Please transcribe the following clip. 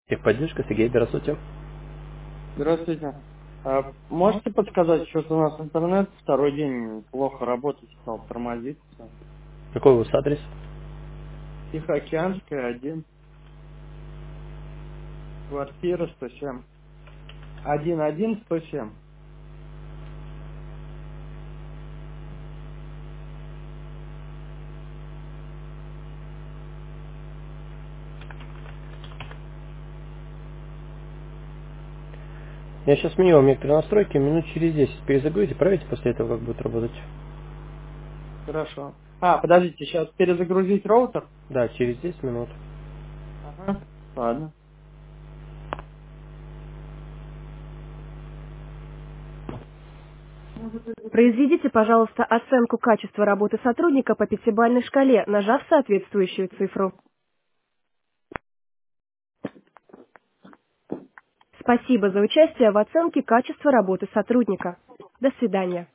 Техподдержка, Сергей, здравствуйте. Здравствуйте. Можете подсказать, что-то у нас интернет второй день плохо работать стал, тормозиться. Какой у вас адрес? Тихоокеанская, 1, квартира 107. 11107. Я сейчас сменю вам некоторые настройки, минут через 10 перезагрузите, проверьте после этого, как будет работать. Хорошо. Подождите, сейчас перезагрузить роутер? Да, через 10 минут. Ага. Ладно. Произведите, пожалуйста, оценку качества работы сотрудника по пятибалльной шкале, нажав соответствующую цифру. Спасибо за участие в оценке качества работы сотрудника. До свидания.